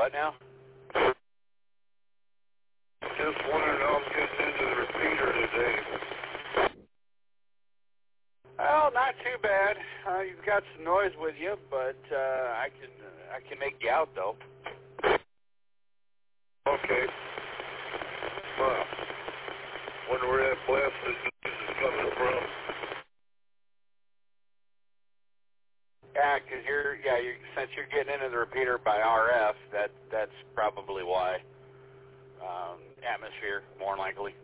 what now? Just wondering how I'm getting into the repeater today. Oh, not too bad. You've got some noise with you, but I can make you out though. Okay. Well, wonder where that blasted news is coming from. Yeah, because since you're getting into the repeater by RF, that's probably why. Atmosphere, more than likely.